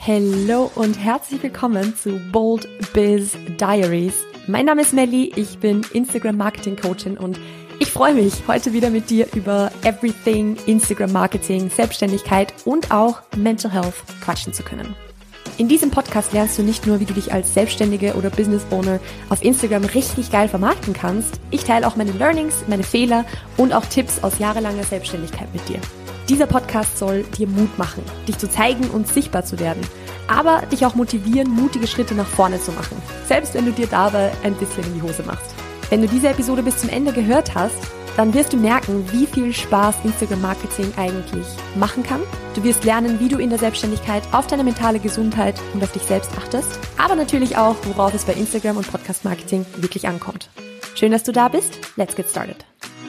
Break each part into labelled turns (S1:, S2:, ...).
S1: Hallo und herzlich willkommen zu Bold Biz Diaries. Mein Name ist Melli, ich bin Instagram Marketing Coachin und ich freue mich, heute wieder mit dir über Everything Instagram Marketing, Selbstständigkeit und auch Mental Health quatschen zu können. In diesem Podcast lernst du nicht nur, wie du dich als Selbstständige oder Business Owner auf Instagram richtig geil vermarkten kannst. Ich teile auch meine Learnings, meine Fehler und auch Tipps aus jahrelanger Selbstständigkeit mit dir. Dieser Podcast soll dir Mut machen, dich zu zeigen und sichtbar zu werden, aber dich auch motivieren, mutige Schritte nach vorne zu machen, selbst wenn du dir dabei ein bisschen in die Hose machst. Wenn du diese Episode bis zum Ende gehört hast, dann wirst du merken, wie viel Spaß Instagram-Marketing eigentlich machen kann. Du wirst lernen, wie du in der Selbstständigkeit auf deine mentale Gesundheit und auf dich selbst achtest, aber natürlich auch, worauf es bei Instagram und Podcast-Marketing wirklich ankommt. Schön, dass du da bist. Let's get started.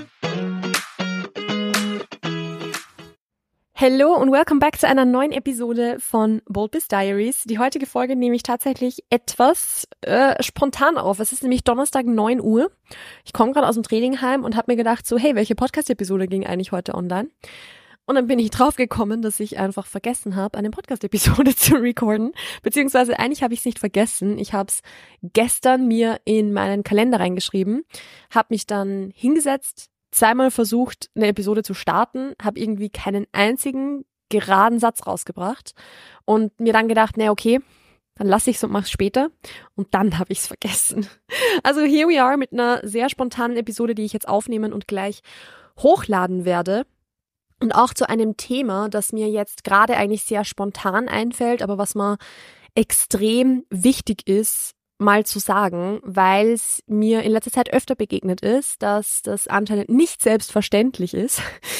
S1: Hallo und welcome back zu einer neuen Episode von Bold Biz Diaries. Die heutige Folge nehme ich tatsächlich etwas spontan auf. Es ist nämlich Donnerstag 9 Uhr. Ich komme gerade aus dem Training heim und habe mir gedacht so, hey, welche Podcast-Episode ging eigentlich heute online? Und dann bin ich drauf gekommen, dass ich einfach vergessen habe, eine Podcast-Episode zu recorden. Beziehungsweise eigentlich habe ich es nicht vergessen. Ich habe es gestern mir in meinen Kalender reingeschrieben, habe mich dann hingesetzt, zweimal versucht, eine Episode zu starten, habe irgendwie keinen einzigen geraden Satz rausgebracht und mir dann gedacht, okay, dann lasse ich es und mach's später. Und dann habe ich es vergessen. Also here we are mit einer sehr spontanen Episode, die ich jetzt aufnehmen und gleich hochladen werde. Und auch zu einem Thema, das mir jetzt gerade eigentlich sehr spontan einfällt, aber was mir extrem wichtig ist, mal zu sagen, weil es mir in letzter Zeit öfter begegnet ist, dass das anscheinend nicht selbstverständlich ist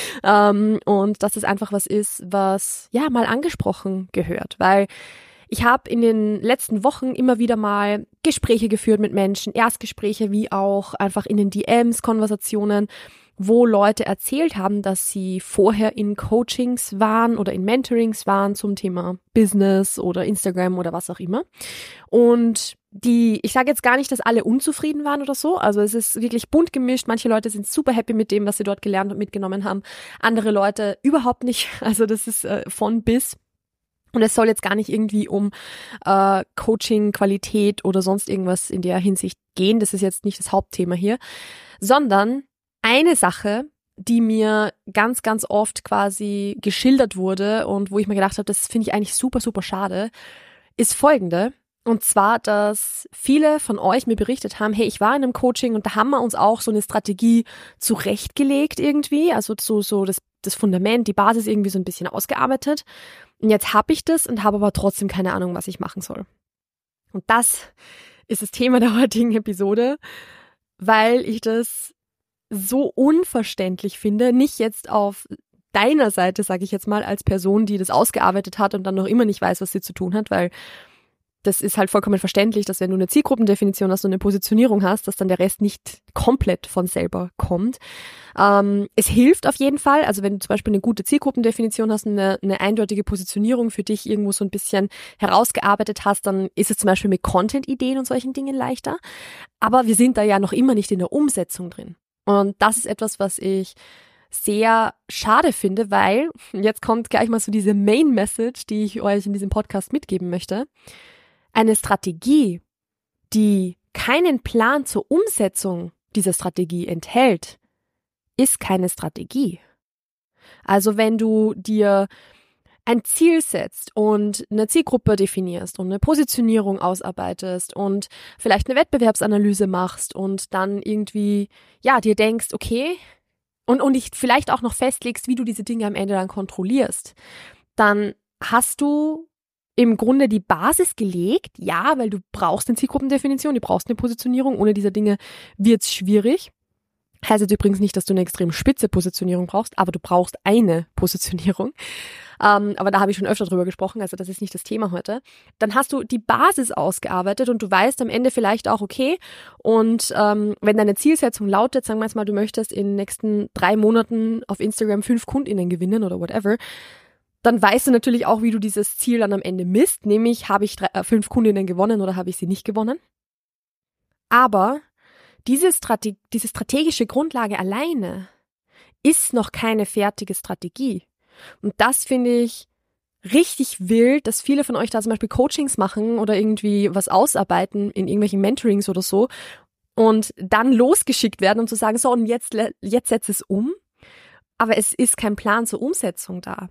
S1: und dass es einfach was ist, was ja mal angesprochen gehört, weil ich habe in den letzten Wochen immer wieder mal Gespräche geführt mit Menschen, Erstgespräche wie auch einfach in den DMs, Konversationen, wo Leute erzählt haben, dass sie vorher in Coachings waren oder in Mentorings waren zum Thema Business oder Instagram oder was auch immer. Und ich sage jetzt gar nicht, dass alle unzufrieden waren oder so, also es ist wirklich bunt gemischt. Manche Leute sind super happy mit dem, was sie dort gelernt und mitgenommen haben. Andere Leute überhaupt nicht, also das ist von bis. Und es soll jetzt gar nicht irgendwie um Coaching, Qualität oder sonst irgendwas in der Hinsicht gehen. Das ist jetzt nicht das Hauptthema hier, sondern eine Sache, die mir ganz, ganz oft quasi geschildert wurde und wo ich mir gedacht habe, das finde ich eigentlich super, super schade, ist folgende. Und zwar, dass viele von euch mir berichtet haben, hey, ich war in einem Coaching und da haben wir uns auch so eine Strategie zurechtgelegt irgendwie, also so das Fundament, die Basis irgendwie so ein bisschen ausgearbeitet. Und jetzt habe ich das und habe aber trotzdem keine Ahnung, was ich machen soll. Und das ist das Thema der heutigen Episode, weil ich das so unverständlich finde, nicht jetzt auf deiner Seite, sage ich jetzt mal, als Person, die das ausgearbeitet hat und dann noch immer nicht weiß, was sie zu tun hat, weil das ist halt vollkommen verständlich, dass wenn du eine Zielgruppendefinition hast und eine Positionierung hast, dass dann der Rest nicht komplett von selber kommt. Es hilft auf jeden Fall, also wenn du zum Beispiel eine gute Zielgruppendefinition hast, eine eindeutige Positionierung für dich irgendwo so ein bisschen herausgearbeitet hast, dann ist es zum Beispiel mit Content-Ideen und solchen Dingen leichter. Aber wir sind da ja noch immer nicht in der Umsetzung drin. Und das ist etwas, was ich sehr schade finde, weil, jetzt kommt gleich mal so diese Main Message, die ich euch in diesem Podcast mitgeben möchte. Eine Strategie, die keinen Plan zur Umsetzung dieser Strategie enthält, ist keine Strategie. Also wenn du dir ein Ziel setzt und eine Zielgruppe definierst und eine Positionierung ausarbeitest und vielleicht eine Wettbewerbsanalyse machst und dann irgendwie, ja, dir denkst, okay, und dich vielleicht auch noch festlegst, wie du diese Dinge am Ende dann kontrollierst, dann hast du im Grunde die Basis gelegt, ja, weil du brauchst eine Zielgruppendefinition, du brauchst eine Positionierung, ohne diese Dinge wird's schwierig. Heißt jetzt übrigens nicht, dass du eine extrem spitze Positionierung brauchst, aber du brauchst eine Positionierung. Aber da habe ich schon öfter drüber gesprochen, also das ist nicht das Thema heute. Dann hast du die Basis ausgearbeitet und du weißt am Ende vielleicht auch, okay, und wenn deine Zielsetzung lautet, sagen wir jetzt mal, du möchtest in den nächsten 3 Monaten auf Instagram 5 KundInnen gewinnen oder whatever, dann weißt du natürlich auch, wie du dieses Ziel dann am Ende misst, nämlich habe ich 5 KundInnen gewonnen oder habe ich sie nicht gewonnen. Aber diese strategische Grundlage alleine ist noch keine fertige Strategie. Und das finde ich richtig wild, dass viele von euch da zum Beispiel Coachings machen oder irgendwie was ausarbeiten in irgendwelchen Mentorings oder so und dann losgeschickt werden, um zu sagen, so und jetzt setz es um. Aber es ist kein Plan zur Umsetzung da.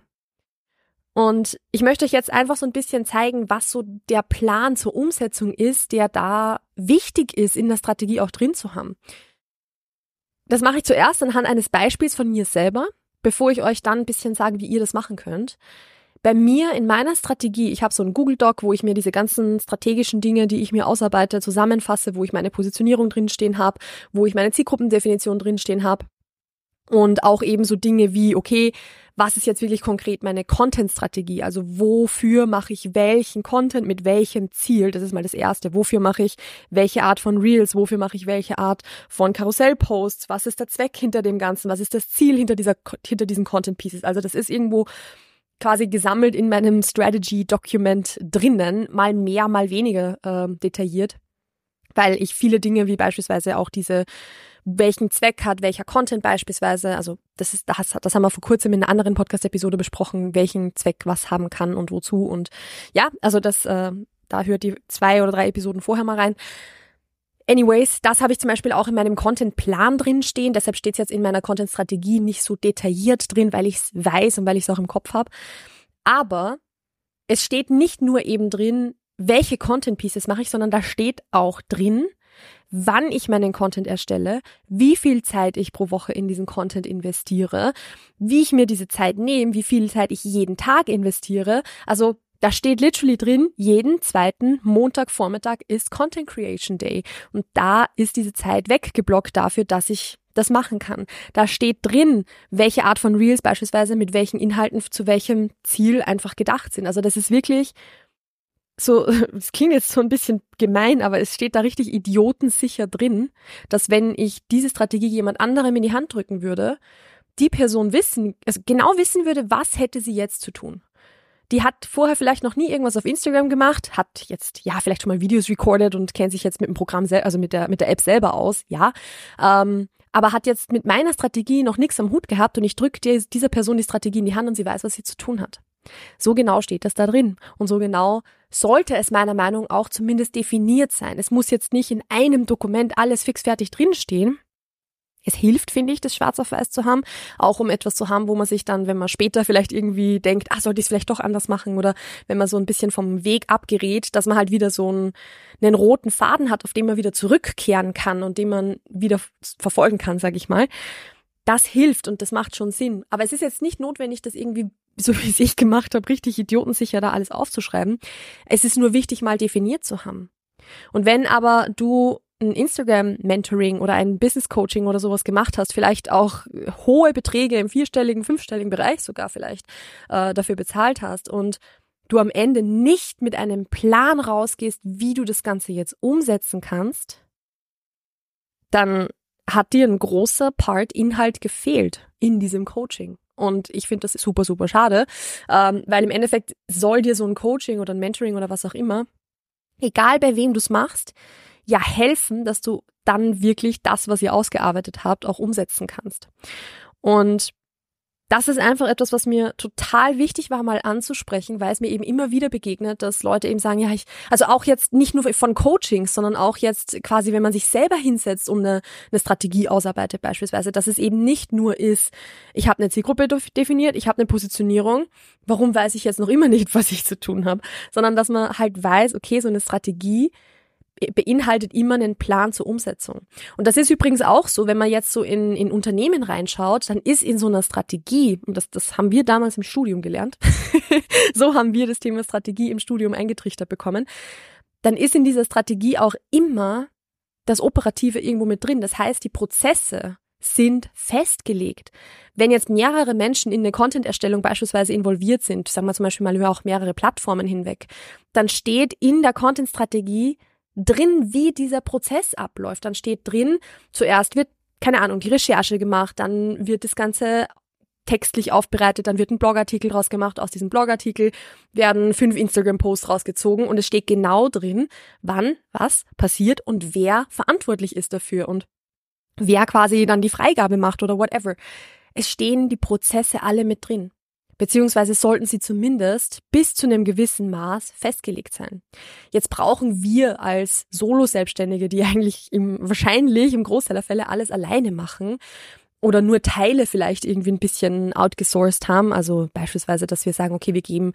S1: Und ich möchte euch jetzt einfach so ein bisschen zeigen, was so der Plan zur Umsetzung ist, der da wichtig ist, in der Strategie auch drin zu haben. Das mache ich zuerst anhand eines Beispiels von mir selber, bevor ich euch dann ein bisschen sage, wie ihr das machen könnt. Bei mir in meiner Strategie, ich habe so einen Google Doc, wo ich mir diese ganzen strategischen Dinge, die ich mir ausarbeite, zusammenfasse, wo ich meine Positionierung drinstehen habe, wo ich meine Zielgruppendefinition drinstehen habe. Und auch eben so Dinge wie, okay, was ist jetzt wirklich konkret meine Content-Strategie? Also wofür mache ich welchen Content mit welchem Ziel? Das ist mal das Erste. Wofür mache ich welche Art von Reels? Wofür mache ich welche Art von Karussellposts? Was ist der Zweck hinter dem Ganzen? Was ist das Ziel hinter diesen Content-Pieces? Also das ist irgendwo quasi gesammelt in meinem Strategy-Document drinnen, mal mehr, mal weniger detailliert, weil ich viele Dinge wie beispielsweise auch welchen Zweck hat welcher Content beispielsweise, also das haben wir vor kurzem in einer anderen Podcast-Episode besprochen, welchen Zweck was haben kann und wozu und ja, also da hört die 2 oder 3 Episoden vorher mal rein. Anyways, das habe ich zum Beispiel auch in meinem Content-Plan drin stehen, deshalb steht es jetzt in meiner Content-Strategie nicht so detailliert drin, weil ich es weiß und weil ich es auch im Kopf habe, aber es steht nicht nur eben drin, welche Content-Pieces mache ich, sondern da steht auch drin, wann ich meinen Content erstelle, wie viel Zeit ich pro Woche in diesen Content investiere, wie ich mir diese Zeit nehme, wie viel Zeit ich jeden Tag investiere. Also da steht literally drin, jeden zweiten Montagvormittag ist Content Creation Day. Und da ist diese Zeit weggeblockt dafür, dass ich das machen kann. Da steht drin, welche Art von Reels beispielsweise mit welchen Inhalten zu welchem Ziel einfach gedacht sind. Also das ist wirklich so, es klingt jetzt so ein bisschen gemein, aber es steht da richtig idiotensicher drin, dass wenn ich diese Strategie jemand anderem in die Hand drücken würde, die Person genau wissen würde, was hätte sie jetzt zu tun. Die hat vorher vielleicht noch nie irgendwas auf Instagram gemacht, hat jetzt, ja, vielleicht schon mal Videos recorded und kennt sich jetzt mit dem Programm, also mit der App selber aus, ja, aber hat jetzt mit meiner Strategie noch nichts am Hut gehabt und ich drücke dieser Person die Strategie in die Hand und sie weiß, was sie zu tun hat. So genau steht das da drin und so genau sollte es meiner Meinung nach auch zumindest definiert sein. Es muss jetzt nicht in einem Dokument alles fixfertig drinstehen. Es hilft, finde ich, das schwarz auf weiß zu haben, auch um etwas zu haben, wo man sich dann, wenn man später vielleicht irgendwie denkt, sollte ich es vielleicht doch anders machen oder wenn man so ein bisschen vom Weg abgerät, dass man halt wieder so einen roten Faden hat, auf den man wieder zurückkehren kann und den man wieder verfolgen kann, sage ich mal. Das hilft und das macht schon Sinn. Aber es ist jetzt nicht notwendig, das irgendwie, so wie es ich gemacht habe, richtig idiotensicher da alles aufzuschreiben. Es ist nur wichtig, mal definiert zu haben. Und wenn aber du ein Instagram-Mentoring oder ein Business-Coaching oder sowas gemacht hast, vielleicht auch hohe Beträge im 4-stelligen, 5-stelligen Bereich sogar vielleicht dafür bezahlt hast und du am Ende nicht mit einem Plan rausgehst, wie du das Ganze jetzt umsetzen kannst, dann hat dir ein großer Part Inhalt gefehlt in diesem Coaching. Und ich finde das super, super schade, weil im Endeffekt soll dir so ein Coaching oder ein Mentoring oder was auch immer, egal bei wem du es machst, ja helfen, dass du dann wirklich das, was ihr ausgearbeitet habt, auch umsetzen kannst. Und das ist einfach etwas, was mir total wichtig war, mal anzusprechen, weil es mir eben immer wieder begegnet, dass Leute eben sagen, ja, also auch jetzt nicht nur von Coachings, sondern auch jetzt quasi, wenn man sich selber hinsetzt und eine Strategie ausarbeitet beispielsweise, dass es eben nicht nur ist, ich habe eine Zielgruppe definiert, ich habe eine Positionierung, warum weiß ich jetzt noch immer nicht, was ich zu tun habe, sondern dass man halt weiß, okay, so eine Strategie beinhaltet immer einen Plan zur Umsetzung. Und das ist übrigens auch so, wenn man jetzt so in Unternehmen reinschaut, dann ist in so einer Strategie, und das haben wir damals im Studium gelernt, so haben wir das Thema Strategie im Studium eingetrichtert bekommen, dann ist in dieser Strategie auch immer das Operative irgendwo mit drin. Das heißt, die Prozesse sind festgelegt. Wenn jetzt mehrere Menschen in eine Content-Erstellung beispielsweise involviert sind, sagen wir zum Beispiel mal über auch mehrere Plattformen hinweg, dann steht in der Content-Strategie drin, wie dieser Prozess abläuft. Dann steht drin, zuerst wird, keine Ahnung, die Recherche gemacht, dann wird das Ganze textlich aufbereitet, dann wird ein Blogartikel draus gemacht, aus diesem Blogartikel werden 5 Instagram-Posts rausgezogen und es steht genau drin, wann was passiert und wer verantwortlich ist dafür und wer quasi dann die Freigabe macht oder whatever. Es stehen die Prozesse alle mit drin. Beziehungsweise sollten sie zumindest bis zu einem gewissen Maß festgelegt sein. Jetzt brauchen wir als Solo-Selbstständige, die eigentlich wahrscheinlich im Großteil der Fälle alles alleine machen oder nur Teile vielleicht irgendwie ein bisschen outgesourced haben, also beispielsweise, dass wir sagen, okay, wir geben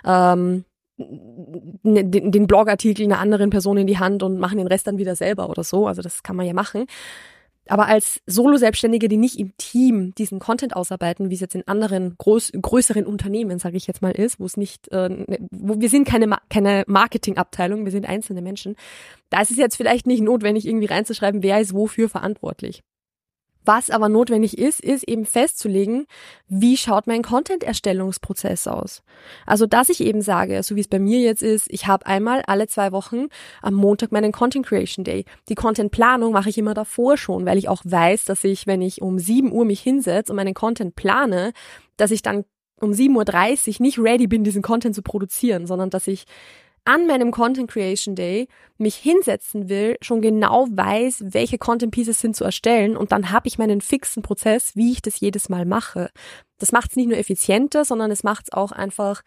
S1: den Blogartikel einer anderen Person in die Hand und machen den Rest dann wieder selber oder so, also das kann man ja machen. Aber als Solo-Selbstständige, die nicht im Team diesen Content ausarbeiten, wie es jetzt in anderen größeren Unternehmen, sage ich jetzt mal, ist, wo es nicht, wo wir sind keine Marketingabteilung, wir sind einzelne Menschen, da ist es jetzt vielleicht nicht notwendig, irgendwie reinzuschreiben, wer ist wofür verantwortlich. Was aber notwendig ist eben festzulegen, wie schaut mein Content-Erstellungsprozess aus. Also, dass ich eben sage, so wie es bei mir jetzt ist, ich habe einmal alle 2 Wochen am Montag meinen Content Creation Day. Die Content-Planung mache ich immer davor schon, weil ich auch weiß, dass ich, wenn ich um 7 Uhr mich hinsetze und meinen Content plane, dass ich dann um 7:30 Uhr nicht ready bin, diesen Content zu produzieren, sondern dass ich an meinem Content Creation Day mich hinsetzen will, schon genau weiß, welche Content Pieces sind zu erstellen und dann habe ich meinen fixen Prozess, wie ich das jedes Mal mache. Das macht es nicht nur effizienter, sondern es macht es auch einfach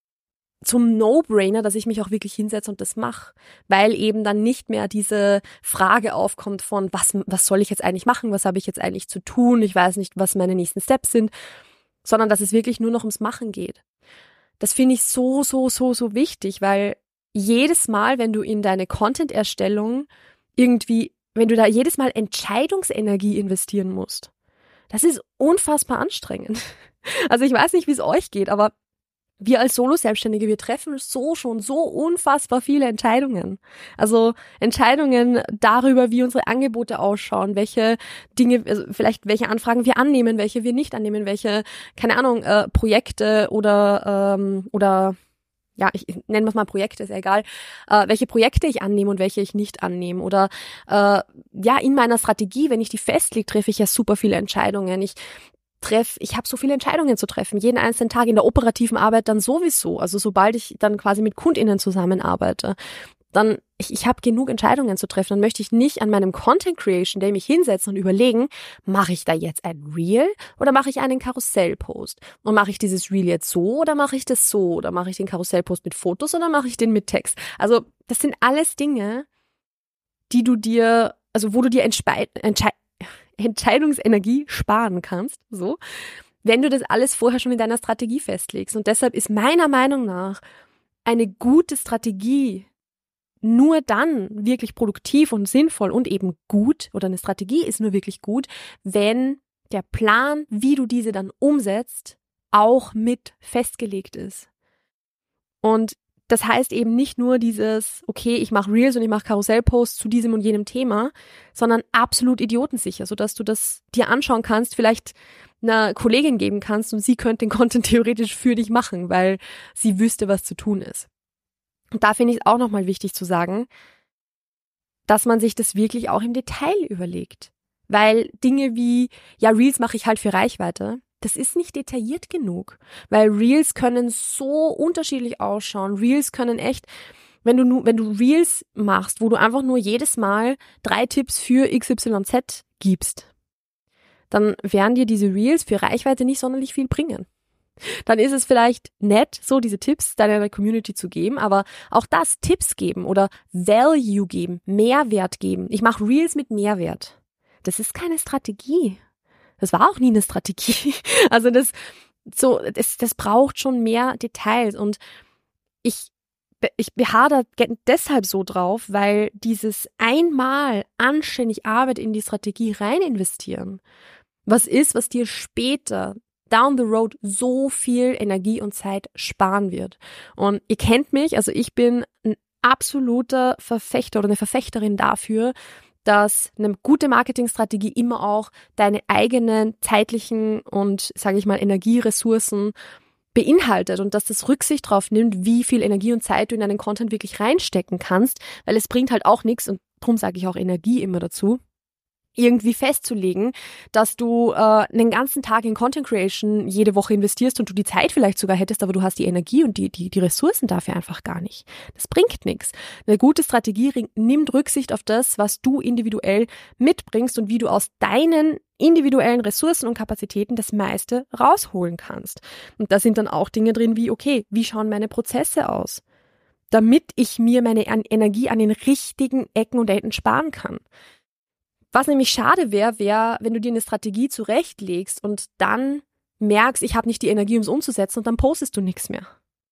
S1: zum No-Brainer, dass ich mich auch wirklich hinsetze und das mache, weil eben dann nicht mehr diese Frage aufkommt von, was soll ich jetzt eigentlich machen, was habe ich jetzt eigentlich zu tun, ich weiß nicht, was meine nächsten Steps sind, sondern dass es wirklich nur noch ums Machen geht. Das finde ich so wichtig, weil jedes Mal, wenn du in deine Content-Erstellung wenn du da jedes Mal Entscheidungsenergie investieren musst, das ist unfassbar anstrengend. Also ich weiß nicht, wie es euch geht, aber wir als Solo-Selbstständige, wir treffen schon so unfassbar viele Entscheidungen. Also Entscheidungen darüber, wie unsere Angebote ausschauen, welche Dinge, also vielleicht welche Anfragen wir annehmen, welche wir nicht annehmen, welche, keine Ahnung, Projekte oder ja, ich nenne es mal Projekte, ist ja egal, welche Projekte ich annehme und welche ich nicht annehme. Oder ja, in meiner Strategie, wenn ich die festlege, treffe ich ja super viele Entscheidungen. Ich habe so viele Entscheidungen zu treffen, jeden einzelnen Tag in der operativen Arbeit dann sowieso. Also sobald ich dann quasi mit KundInnen zusammenarbeite, dann ich habe genug Entscheidungen zu treffen. Dann möchte ich nicht an meinem Content Creation Day mich hinsetzen und überlegen, mache ich da jetzt ein Reel oder mache ich einen Karussellpost? Und mache ich dieses Reel jetzt so oder mache ich das so? Oder mache ich den Karussellpost mit Fotos oder mache ich den mit Text? Also das sind alles Dinge, wo du dir Entscheidungsenergie sparen kannst, so, wenn du das alles vorher schon in deiner Strategie festlegst. Und deshalb ist meiner Meinung nach eine gute Strategie nur dann wirklich produktiv und sinnvoll und eben gut, oder eine Strategie ist nur wirklich gut, wenn der Plan, wie du diese dann umsetzt, auch mit festgelegt ist. Und das heißt eben nicht nur dieses, okay, ich mache Reels und ich mache Karussellposts zu diesem und jenem Thema, sondern absolut idiotensicher, sodass du das dir anschauen kannst, vielleicht einer Kollegin geben kannst und sie könnte den Content theoretisch für dich machen, weil sie wüsste, was zu tun ist. Und da finde ich es auch nochmal wichtig zu sagen, dass man sich das wirklich auch im Detail überlegt. Weil Dinge wie, ja, Reels mache ich halt für Reichweite, das ist nicht detailliert genug. Weil Reels können so unterschiedlich ausschauen. Reels können echt, wenn du Reels machst, wo du einfach nur jedes Mal 3 Tipps für XYZ gibst, dann werden dir diese Reels für Reichweite nicht sonderlich viel bringen. Dann ist es vielleicht nett, so diese Tipps deiner Community zu geben, aber auch das, Tipps geben oder Value geben, Mehrwert geben. Ich mache Reels mit Mehrwert. Das ist keine Strategie. Das war auch nie eine Strategie. Also das braucht schon mehr Details und ich beharre da deshalb so drauf, weil dieses einmal anständig Arbeit in die Strategie rein investieren, was dir später down the road so viel Energie und Zeit sparen wird. Und ihr kennt mich, also ich bin ein absoluter Verfechter oder eine Verfechterin dafür, dass eine gute Marketingstrategie immer auch deine eigenen zeitlichen und, sage ich mal, Energieressourcen beinhaltet und dass das Rücksicht drauf nimmt, wie viel Energie und Zeit du in deinen Content wirklich reinstecken kannst, weil es bringt halt auch nichts, und darum sage ich auch Energie immer dazu, irgendwie festzulegen, dass du einen ganzen Tag in Content Creation jede Woche investierst und du die Zeit vielleicht sogar hättest, aber du hast die Energie und die Ressourcen dafür einfach gar nicht. Das bringt nichts. Eine gute Strategie nimmt Rücksicht auf das, was du individuell mitbringst und wie du aus deinen individuellen Ressourcen und Kapazitäten das meiste rausholen kannst. Und da sind dann auch Dinge drin wie, okay, wie schauen meine Prozesse aus, damit ich mir meine Energie an den richtigen Ecken und Enden sparen kann. Was nämlich schade wäre, wenn du dir eine Strategie zurechtlegst und dann merkst, ich habe nicht die Energie, um es umzusetzen, und dann postest du nichts mehr.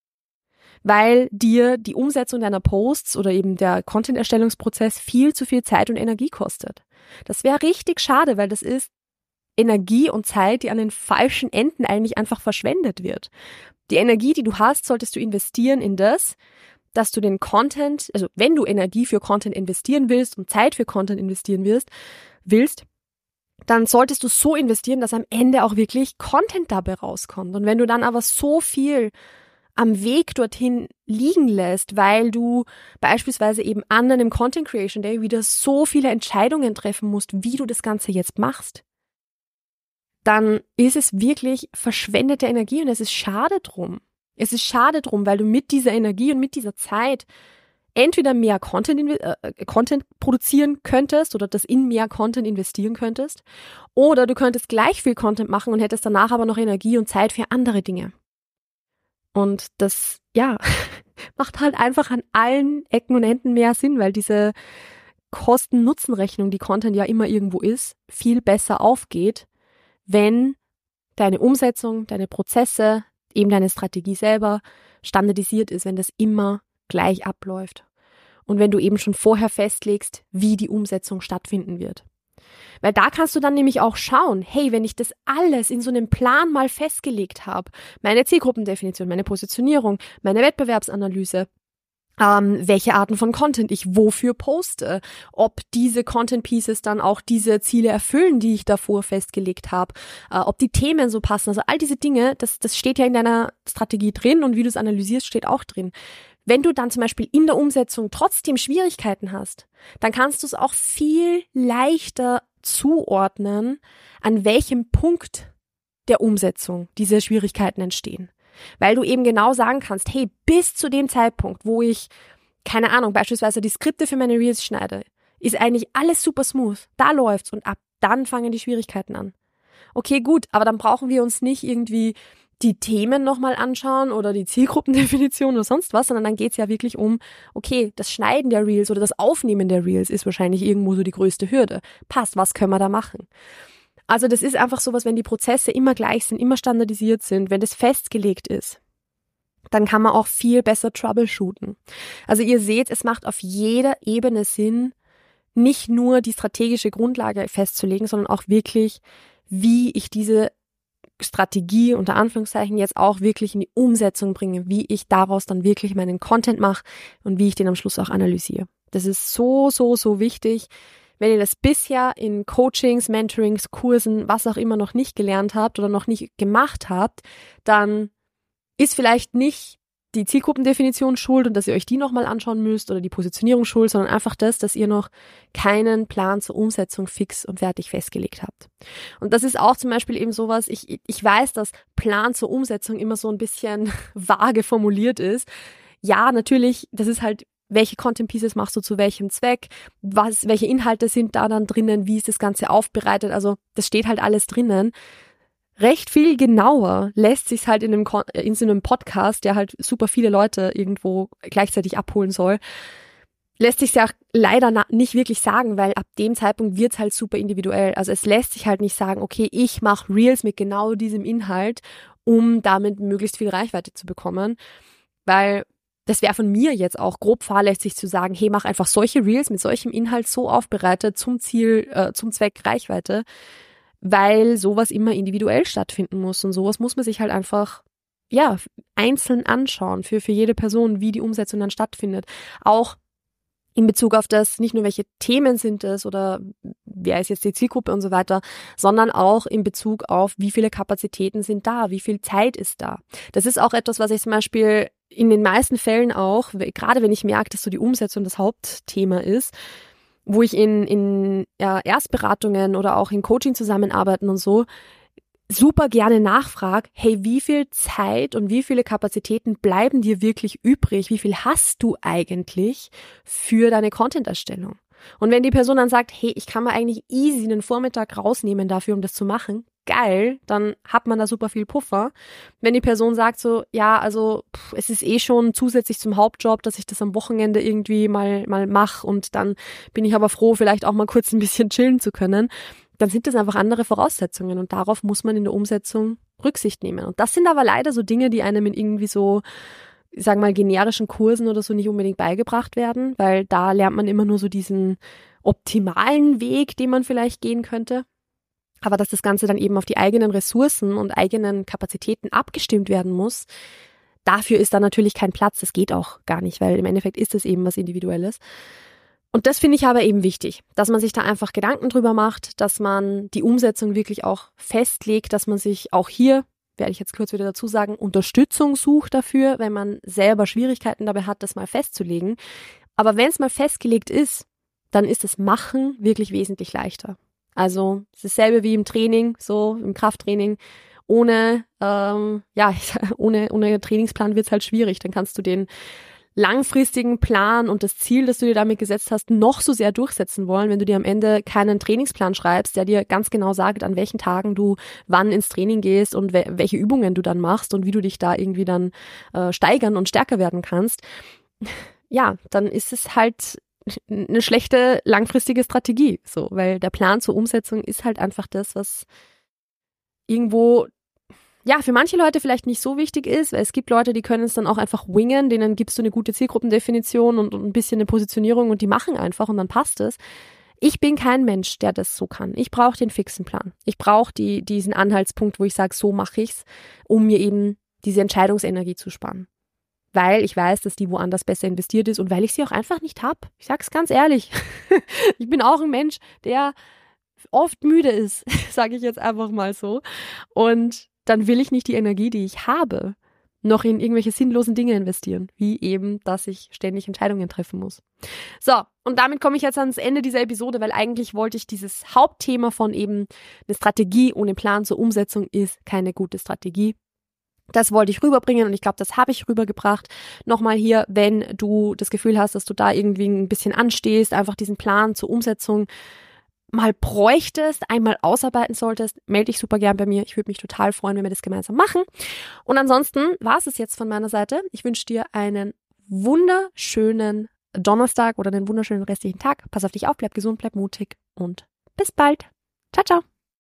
S1: Weil dir die Umsetzung deiner Posts oder eben der Content-Erstellungsprozess viel zu viel Zeit und Energie kostet. Das wäre richtig schade, weil das ist Energie und Zeit, die an den falschen Enden eigentlich einfach verschwendet wird. Die Energie, die du hast, solltest du investieren in das, dass du den Content, also wenn du Energie für Content investieren willst und Zeit für Content investieren willst, dann solltest du so investieren, dass am Ende auch wirklich Content dabei rauskommt. Und wenn du dann aber so viel am Weg dorthin liegen lässt, weil du beispielsweise eben an einem Content Creation Day wieder so viele Entscheidungen treffen musst, wie du das Ganze jetzt machst, dann ist es wirklich verschwendete Energie und es ist schade drum. Es ist schade drum, weil du mit dieser Energie und mit dieser Zeit entweder mehr Content produzieren könntest oder das in mehr Content investieren könntest, oder du könntest gleich viel Content machen und hättest danach aber noch Energie und Zeit für andere Dinge. Und das, ja, macht halt einfach an allen Ecken und Enden mehr Sinn, weil diese Kosten-Nutzen-Rechnung, die Content ja immer irgendwo ist, viel besser aufgeht, wenn deine Umsetzung, deine Prozesse, eben deine Strategie selber standardisiert ist, wenn das immer gleich abläuft. Und wenn du eben schon vorher festlegst, wie die Umsetzung stattfinden wird. Weil da kannst du dann nämlich auch schauen, hey, wenn ich das alles in so einem Plan mal festgelegt habe, meine Zielgruppendefinition, meine Positionierung, meine Wettbewerbsanalyse, welche Arten von Content ich wofür poste, ob diese Content Pieces dann auch diese Ziele erfüllen, die ich davor festgelegt habe, ob die Themen so passen, also all diese Dinge, das steht ja in deiner Strategie drin und wie du es analysierst, steht auch drin. Wenn du dann zum Beispiel in der Umsetzung trotzdem Schwierigkeiten hast, dann kannst du es auch viel leichter zuordnen, an welchem Punkt der Umsetzung diese Schwierigkeiten entstehen. Weil du eben genau sagen kannst, hey, bis zu dem Zeitpunkt, wo ich, keine Ahnung, beispielsweise die Skripte für meine Reels schneide, ist eigentlich alles super smooth. Da läuft's und ab dann fangen die Schwierigkeiten an. Okay, gut, aber dann brauchen wir uns nicht irgendwie die Themen nochmal anschauen oder die Zielgruppendefinition oder sonst was, sondern dann geht's ja wirklich um, okay, das Schneiden der Reels oder das Aufnehmen der Reels ist wahrscheinlich irgendwo so die größte Hürde. Passt, was können wir da machen? Also das ist einfach sowas, wenn die Prozesse immer gleich sind, immer standardisiert sind, wenn das festgelegt ist, dann kann man auch viel besser troubleshooten. Also ihr seht, es macht auf jeder Ebene Sinn, nicht nur die strategische Grundlage festzulegen, sondern auch wirklich, wie ich diese Strategie unter Anführungszeichen jetzt auch wirklich in die Umsetzung bringe, wie ich daraus dann wirklich meinen Content mache und wie ich den am Schluss auch analysiere. Das ist so, so, so wichtig. Wenn ihr das bisher in Coachings, Mentorings, Kursen, was auch immer noch nicht gelernt habt oder noch nicht gemacht habt, dann ist vielleicht nicht die Zielgruppendefinition schuld und dass ihr euch die nochmal anschauen müsst oder die Positionierung schuld, sondern einfach das, dass ihr noch keinen Plan zur Umsetzung fix und fertig festgelegt habt. Und das ist auch zum Beispiel eben sowas, ich weiß, dass Plan zur Umsetzung immer so ein bisschen vage formuliert ist. Ja, natürlich, das ist halt, welche Content Pieces machst du zu welchem Zweck, welche Inhalte sind da dann drinnen, wie ist das Ganze aufbereitet, also das steht halt alles drinnen. Recht viel genauer lässt sich's halt in so einem Podcast, der halt super viele Leute irgendwo gleichzeitig abholen soll, lässt sich's ja leider nicht wirklich sagen, weil ab dem Zeitpunkt wird's halt super individuell. Also es lässt sich halt nicht sagen, okay, ich mache Reels mit genau diesem Inhalt, um damit möglichst viel Reichweite zu bekommen, weil das wäre von mir jetzt auch grob fahrlässig zu sagen, hey, mach einfach solche Reels mit solchem Inhalt so aufbereitet zum Zweck Reichweite, weil sowas immer individuell stattfinden muss und sowas muss man sich halt einfach, ja, einzeln anschauen für jede Person, wie die Umsetzung dann stattfindet. Auch in Bezug auf das, nicht nur welche Themen sind es oder wer ist jetzt die Zielgruppe und so weiter, sondern auch in Bezug auf, wie viele Kapazitäten sind da, wie viel Zeit ist da. Das ist auch etwas, was ich zum Beispiel in den meisten Fällen auch, gerade wenn ich merke, dass so die Umsetzung das Hauptthema ist, wo ich in Erstberatungen oder auch in Coaching-Zusammenarbeiten und so super gerne nachfrage, hey, wie viel Zeit und wie viele Kapazitäten bleiben dir wirklich übrig? Wie viel hast du eigentlich für deine Content-Erstellung? Und wenn die Person dann sagt, hey, ich kann mir eigentlich easy einen Vormittag rausnehmen dafür, um das zu machen, geil, dann hat man da super viel Puffer. Wenn die Person sagt so, ja, also es ist eh schon zusätzlich zum Hauptjob, dass ich das am Wochenende irgendwie mal mache und dann bin ich aber froh, vielleicht auch mal kurz ein bisschen chillen zu können, dann sind das einfach andere Voraussetzungen und darauf muss man in der Umsetzung Rücksicht nehmen. Und das sind aber leider so Dinge, die einem in irgendwie so, ich sag mal, generischen Kursen oder so nicht unbedingt beigebracht werden, weil da lernt man immer nur so diesen optimalen Weg, den man vielleicht gehen könnte. Aber dass das Ganze dann eben auf die eigenen Ressourcen und eigenen Kapazitäten abgestimmt werden muss, dafür ist da natürlich kein Platz. Das geht auch gar nicht, weil im Endeffekt ist es eben was Individuelles. Und das finde ich aber eben wichtig, dass man sich da einfach Gedanken drüber macht, dass man die Umsetzung wirklich auch festlegt, dass man sich auch hier, werde ich jetzt kurz wieder dazu sagen, Unterstützung sucht dafür, wenn man selber Schwierigkeiten dabei hat, das mal festzulegen. Aber wenn es mal festgelegt ist, dann ist das Machen wirklich wesentlich leichter. Also es ist dasselbe wie im Training, so im Krafttraining. Ohne Trainingsplan wird es halt schwierig. Dann kannst du den langfristigen Plan und das Ziel, das du dir damit gesetzt hast, noch so sehr durchsetzen wollen, wenn du dir am Ende keinen Trainingsplan schreibst, der dir ganz genau sagt, an welchen Tagen du wann ins Training gehst und welche Übungen du dann machst und wie du dich da irgendwie dann steigern und stärker werden kannst. Ja, dann ist es halt eine schlechte langfristige Strategie, so, weil der Plan zur Umsetzung ist halt einfach das, was irgendwo ja für manche Leute vielleicht nicht so wichtig ist, weil es gibt Leute, die können es dann auch einfach wingen, denen gibst du eine gute Zielgruppendefinition und ein bisschen eine Positionierung und die machen einfach und dann passt es. Ich bin kein Mensch, der das so kann. Ich brauche den fixen Plan. Ich brauche diesen Anhaltspunkt, wo ich sage, so mache ich's, um mir eben diese Entscheidungsenergie zu sparen. Weil ich weiß, dass die woanders besser investiert ist und weil ich sie auch einfach nicht habe. Ich sag's ganz ehrlich. Ich bin auch ein Mensch, der oft müde ist, sage ich jetzt einfach mal so. Und dann will ich nicht die Energie, die ich habe, noch in irgendwelche sinnlosen Dinge investieren, wie eben, dass ich ständig Entscheidungen treffen muss. So, und damit komme ich jetzt ans Ende dieser Episode, weil eigentlich wollte ich dieses Hauptthema von eben eine Strategie ohne Plan zur Umsetzung ist keine gute Strategie. Das wollte ich rüberbringen und ich glaube, das habe ich rübergebracht. Nochmal hier, wenn du das Gefühl hast, dass du da irgendwie ein bisschen anstehst, einfach diesen Plan zur Umsetzung mal bräuchtest, einmal ausarbeiten solltest, melde dich super gern bei mir. Ich würde mich total freuen, wenn wir das gemeinsam machen. Und ansonsten war es jetzt von meiner Seite. Ich wünsche dir einen wunderschönen Donnerstag oder einen wunderschönen restlichen Tag. Pass auf dich auf, bleib gesund, bleib mutig und bis bald. Ciao, ciao.